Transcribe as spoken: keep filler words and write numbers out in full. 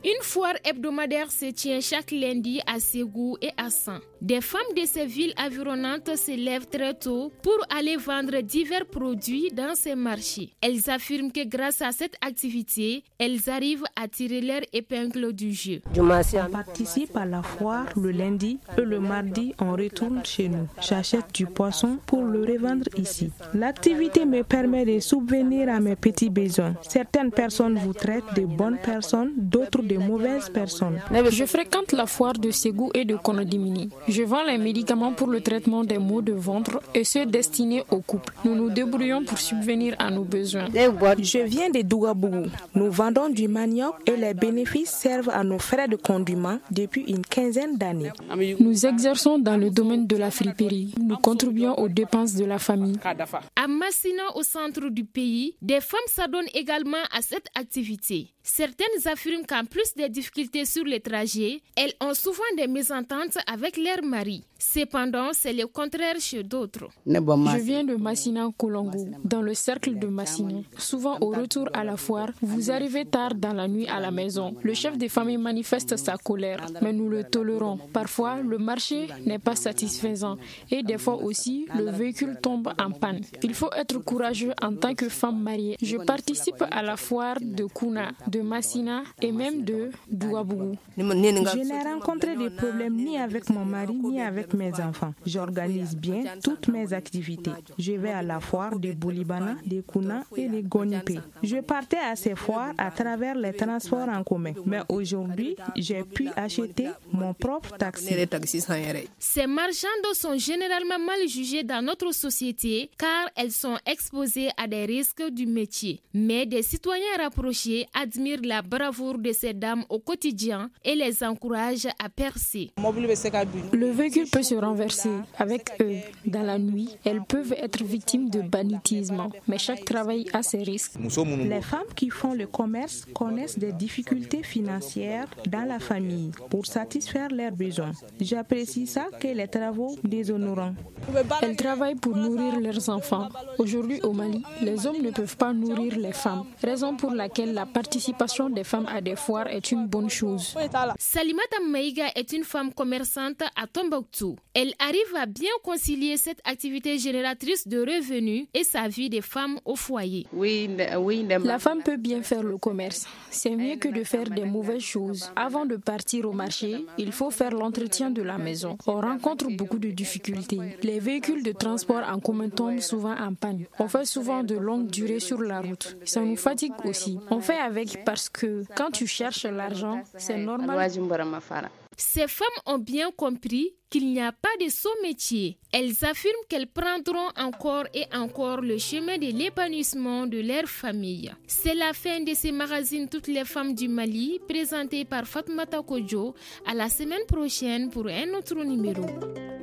Une foire hebdomadaire se tient chaque lundi à Ségou et à San. Des femmes de ces villes environnantes se lèvent très tôt pour aller vendre divers produits dans ces marchés. Elles affirment que grâce à cette activité, elles arrivent à tirer leur épingle du jeu. On participe à la foire le lundi et le mardi on retourne chez nous. J'achète du poisson pour le revendre ici. L'activité me permet de subvenir à mes petits besoins. Certaines personnes vous traitent de bonnes personnes, d'autres de mauvaises personnes. Je fréquente la foire de Ségou et de Konodimini. Je vends les médicaments pour le traitement des maux de ventre et ceux destinés aux couples. Nous nous débrouillons pour subvenir à nos besoins. Je viens de Dougabougou. Nous vendons du manioc et les bénéfices servent à nos frais de condument depuis une quinzaine d'années. Nous exerçons dans le domaine de la friperie. Nous contribuons aux dépenses de la famille. À Massina, au centre du pays, des femmes s'adonnent également à cette activité. Certaines affirment qu'en plus des difficultés sur les trajets, elles ont souvent des mésententes avec leur mari. Cependant, c'est le contraire chez d'autres. Je viens de Massina Kolongo, dans le cercle de Massina. Souvent, au retour à la foire, vous arrivez tard dans la nuit à la maison. Le chef de famille manifeste sa colère, mais nous le tolérons. Parfois, le marché n'est pas satisfaisant et des fois aussi, le véhicule tombe en panne. Il faut être courageux en tant que femme mariée. Je participe à la foire de Kuna, de Massina et même de Douabougou. Je n'ai rencontré de problèmes ni avec mon mari ni avec mes enfants. J'organise bien toutes mes activités. Je vais à la foire de Boulibana, de Kuna et de Gonipe. Je partais à ces foires à travers les transports en commun. Mais aujourd'hui, j'ai pu acheter mon propre taxi. Ces marchandes sont généralement mal jugées dans notre société car elles sont exposées à des risques du métier. Mais des citoyens rapprochés admirent la bravoure de ces dames au quotidien et les encouragent à percer. Le véhicule peut se renverser. Avec eux, dans la nuit, elles peuvent être victimes de banditisme. Mais chaque travail a ses risques. Les femmes qui font le commerce connaissent des difficultés financières dans la famille pour satisfaire leurs besoins. J'apprécie ça que les travaux déshonorants. Elles travaillent pour nourrir leurs enfants. Aujourd'hui au Mali, les hommes ne peuvent pas nourrir les femmes. Raison pour laquelle la participation des femmes à des foires est une bonne chose. Salimata Maïga est une femme commerçante à Tombouctou. Elle arrive à bien concilier cette activité génératrice de revenus et sa vie de femme au foyer. La femme peut bien faire le commerce. C'est mieux que de faire des mauvaises choses. Avant de partir au marché, il faut faire l'entretien de la maison. On rencontre beaucoup de difficultés. Les véhicules de transport en commun tombent souvent en panne. On fait souvent de longues durées sur la route. Ça nous fatigue aussi. On fait avec parce que quand tu cherches l'argent, c'est normal. Ces femmes ont bien compris qu'il n'y a pas de saut métier. Elles affirment qu'elles prendront encore et encore le chemin de l'épanouissement de leur famille. C'est la fin de ce magazine Toutes les femmes du Mali, présenté par Fatoumata Kodjo. À la semaine prochaine pour un autre numéro.